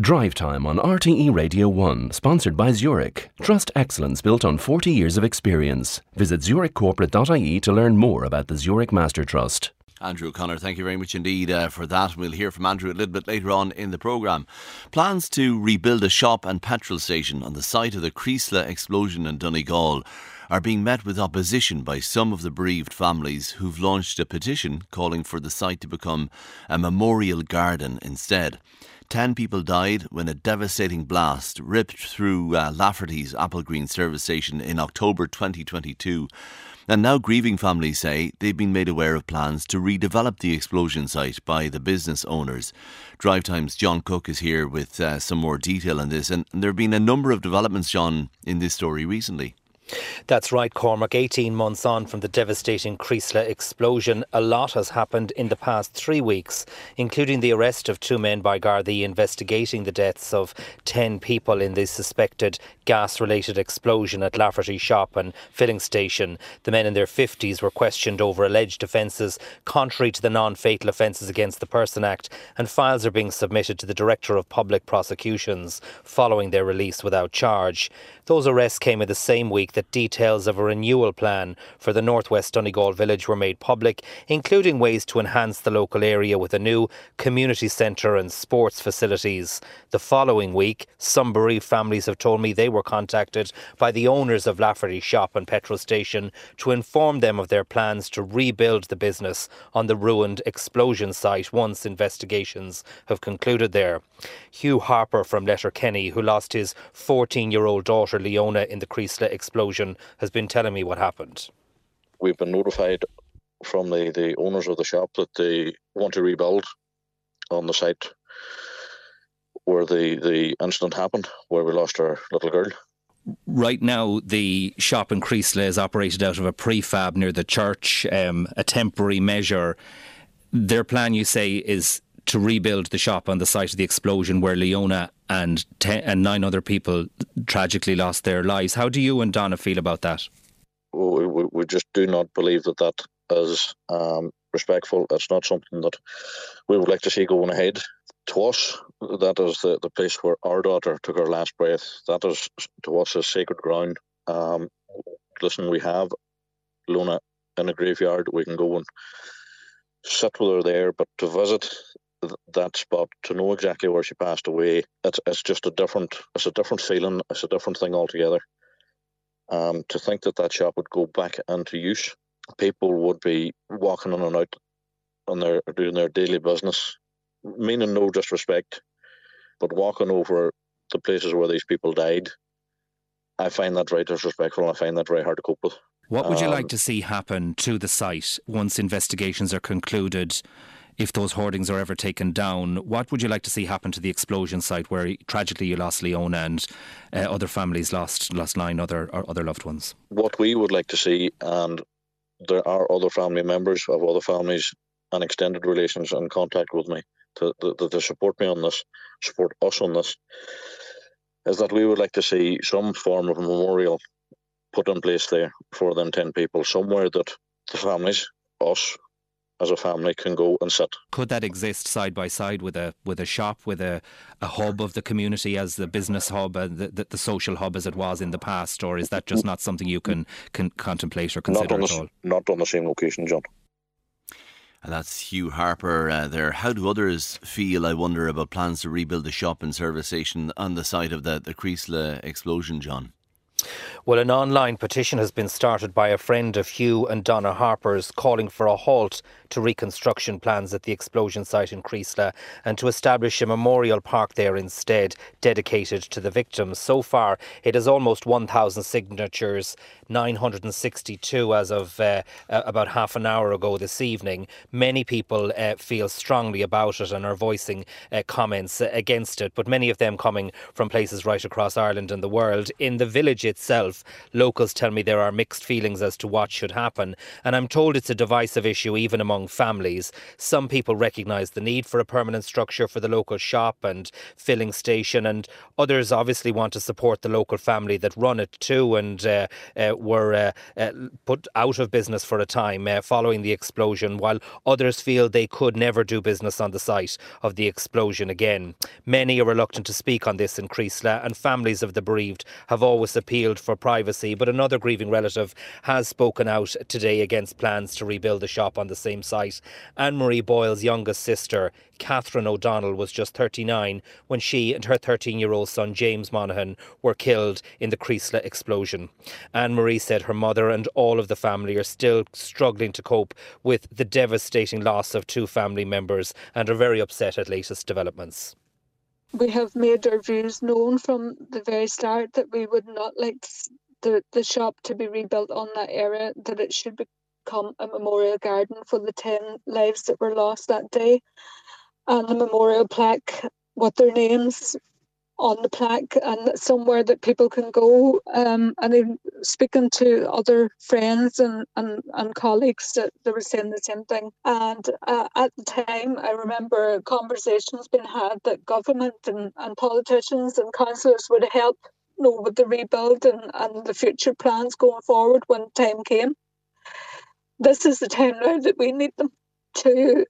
Drive Time on RTE Radio 1, sponsored by Zurich. Trust excellence built on 40 years of experience. Visit zurichcorporate.ie to learn more about the Zurich Master Trust. Andrew O'Connor, thank you very much indeed for that. We'll hear from Andrew a little bit later on in the programme. Plans to rebuild a shop and petrol station on the site of the Creasla explosion in Donegal are being met with opposition by some of the bereaved families who've launched a petition calling for the site to become a memorial garden instead. 10 people died when a devastating blast ripped through Lafferty's Applegreen service station in October 2022. And now grieving families say they've been made aware of plans to redevelop the explosion site by the business owners. Drive Time's John Cook is here with some more detail on this. And there have been a number of developments, John, in this story recently. That's right, Cormac. 18 months on from the devastating Creasla explosion, a lot has happened in the past 3 weeks, including the arrest of 2 men by Gardaí investigating the deaths of 10 people in the suspected gas-related explosion at Lafferty shop and filling station. The men in their 50s were questioned over alleged offences contrary to the Non-Fatal Offences Against the Person Act, and files are being submitted to the Director of Public Prosecutions following their release without charge. Those arrests came in the same week that details of a renewal plan for the northwest Donegal village were made public, including ways to enhance the local area with a new community centre and sports facilities. The following week, some bereaved families have told me they were contacted by the owners of Lafferty shop and petrol station to inform them of their plans to rebuild the business on the ruined explosion site once investigations have concluded there. Hugh Harper from Letterkenny, who lost his 14-year-old daughter Leona in the Creasla explosion, has been telling me what happened. We've been notified from the owners of the shop that they want to rebuild on the site where the incident happened, where we lost our little girl. Right now, the shop in Creasla is operated out of a prefab near the church, a temporary measure. Their plan, you say, is to rebuild the shop on the site of the explosion where Leona and 9 other people tragically lost their lives. How do you and Donna feel about that? We just do not believe that is respectful. It's not something that we would like to see going ahead. To us, that is the place where our daughter took her last breath. That is, to us, is sacred ground. Listen, we have Leona in a graveyard. We can go and sit with her there, but to visit that spot, to know exactly where she passed away, it's just a different feeling. It's a different thing altogether. To think that shop would go back into use, people would be walking in and out and they're doing their daily business, meaning no disrespect, but walking over the places where these people died. I find that very disrespectful and I find that very hard to cope with. What would you like to see happen to the site once investigations are concluded? If those hoardings are ever taken down, what would you like to see happen to the explosion site where tragically you lost Leona and other families lost 9 other loved ones? What we would like to see, and there are other family members of other families and extended relations in contact with me to support me on this, support us on this, is that we would like to see some form of a memorial put in place there for them 10 people, somewhere that the families, us, as a family, can go and sit. Could that exist side by side with a shop, with a hub of the community as the business hub, the social hub as it was in the past, or is that just not something you can contemplate or consider at all? Not on the same location, John. And that's Hugh Harper there. How do others feel, I wonder, about plans to rebuild the shop and service station on the site of the Creasla explosion, John? Well, an online petition has been started by a friend of Hugh and Donna Harper's calling for a halt to reconstruction plans at the explosion site in Creasla and to establish a memorial park there instead, dedicated to the victims. So far, it has almost 1,000 signatures, 962 as of about half an hour ago this evening. Many people feel strongly about it and are voicing comments against it, but many of them coming from places right across Ireland and the world. In the village itself, itself. Locals tell me there are mixed feelings as to what should happen, and I'm told it's a divisive issue even among families. Some people recognise the need for a permanent structure for the local shop and filling station, and others obviously want to support the local family that run it too and were put out of business for a time following the explosion, while others feel they could never do business on the site of the explosion again. Many are reluctant to speak on this in Creeslough, and families of the bereaved have always appealed for privacy, but another grieving relative has spoken out today against plans to rebuild the shop on the same site. Anne-Marie Boyle's youngest sister, Catherine O'Donnell, was just 39 when she and her 13-year-old son James Monaghan were killed in the Creeslough explosion. Anne-Marie said her mother and all of the family are still struggling to cope with the devastating loss of two family members and are very upset at latest developments. We have made our views known from the very start that we would not like the shop to be rebuilt on that area, that it should become a memorial garden for the 10 lives that were lost that day, and the memorial plaque with their names on the plaque, and somewhere that people can go. And in speaking to other friends and colleagues, that they were saying the same thing. And at the time, I remember conversations being had that government and politicians and councillors would help, with the rebuild and the future plans going forward when time came. This is the time now that we need them to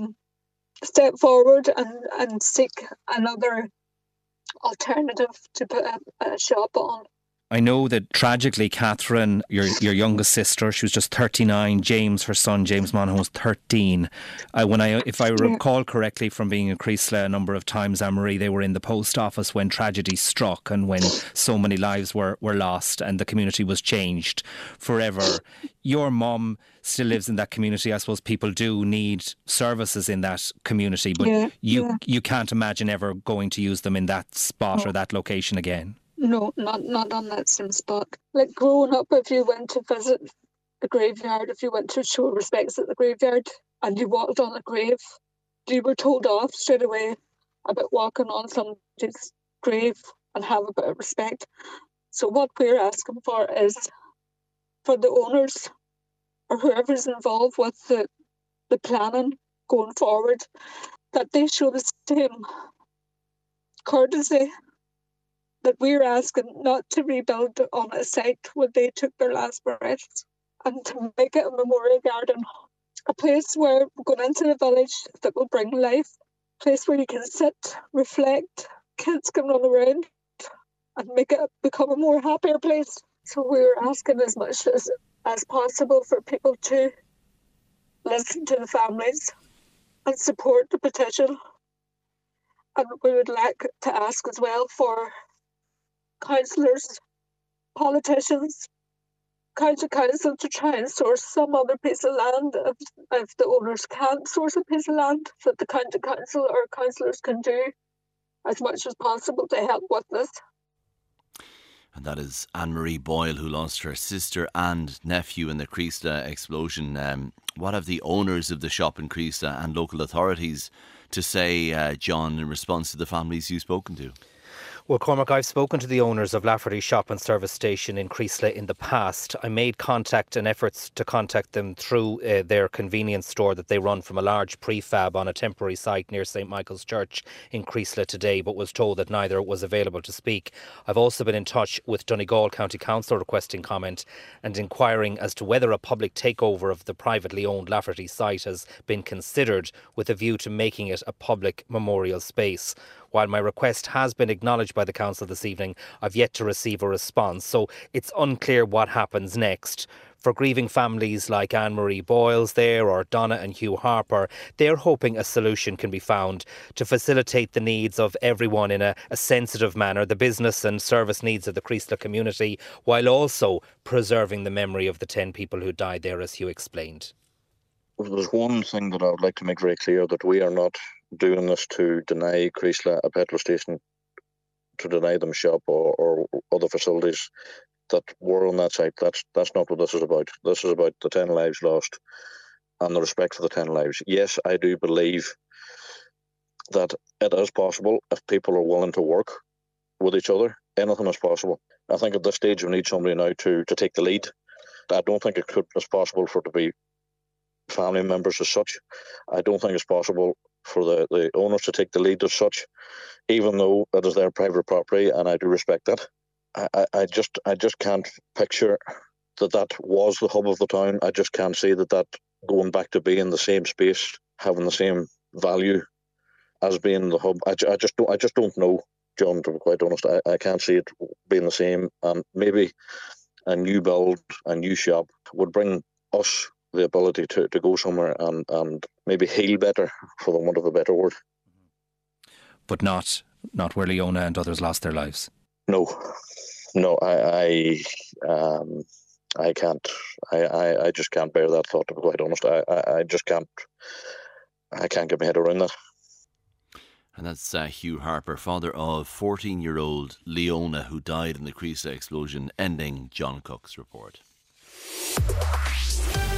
step forward and seek another alternative to put a shop on. I know that tragically Catherine, your youngest sister, she was just 39. James, her son, James Monaghan, was 13. If I recall correctly from being in Creeslough a number of times, Anne-Marie, they were in the post office when tragedy struck and when so many lives were lost and the community was changed forever. Your mum still lives in that community. I suppose people do need services in that community, but you can't imagine ever going to use them in that spot or that location again. No, not on that same spot. Like growing up, if you went to visit the graveyard, if you went to show respects at the graveyard and you walked on a grave, you were told off straight away about walking on somebody's grave and have a bit of respect. So what we're asking for is for the owners or whoever's involved with the planning going forward, that they show the same courtesy that we're asking, not to rebuild on a site where they took their last breaths, and to make it a memorial garden, a place where going into the village that will bring life, a place where you can sit, reflect, kids can run around and make it become a more happier place. So we're asking as much as possible for people to listen to the families and support the petition. And we would like to ask as well for councillors, politicians, county council to try and source some other piece of land if the owners can't source a piece of land, that the county council or councillors can do as much as possible to help with this. And that is Anne-Marie Boyle, who lost her sister and nephew in the Creeslough explosion. What have the owners of the shop in Creeslough and local authorities to say, John, in response to the families you've spoken to? Well, Cormac, I've spoken to the owners of Lafferty Shop and Service Station in Creeslough in the past. I made contact and efforts to contact them through their convenience store that they run from a large prefab on a temporary site near St Michael's Church in Creeslough today, but was told that neither was available to speak. I've also been in touch with Donegal County Council requesting comment and inquiring as to whether a public takeover of the privately owned Lafferty site has been considered with a view to making it a public memorial space. While my request has been acknowledged by the council this evening, I've yet to receive a response, so it's unclear what happens next. For grieving families like Anne-Marie Boyle's there or Donna and Hugh Harper, they're hoping a solution can be found to facilitate the needs of everyone in a sensitive manner, the business and service needs of the Creeslough community, while also preserving the memory of the 10 people who died there, as Hugh explained. There's one thing that I would like to make very clear, that we are not doing this to deny Creeslough a petrol station, to deny them shop or other facilities that were on that site. That's not what this is about. This is about the 10 lives lost and the respect for the 10 lives. Yes, I do believe that it is possible, if people are willing to work with each other, anything is possible. I think at this stage we need somebody now to take the lead. I don't think it's possible for it to be family members as such. I don't think it's possible for the owners to take the lead as such, even though it is their private property, and I do respect that. I just can't picture that was the hub of the town. I just can't see that going back to being the same space, having the same value as being the hub. I just don't know, John, to be quite honest. I can't see it being the same, and maybe a new build, a new shop would bring us the ability to go somewhere and maybe heal better, for the want of a better word. But not where Leona and others lost their lives. No, I can't. I just can't bear that thought, to be quite honest. I just can't. I can't get my head around that. And that's Hugh Harper, father of 14-year-old Leona, who died in the Creeslough explosion, ending John Cook's report.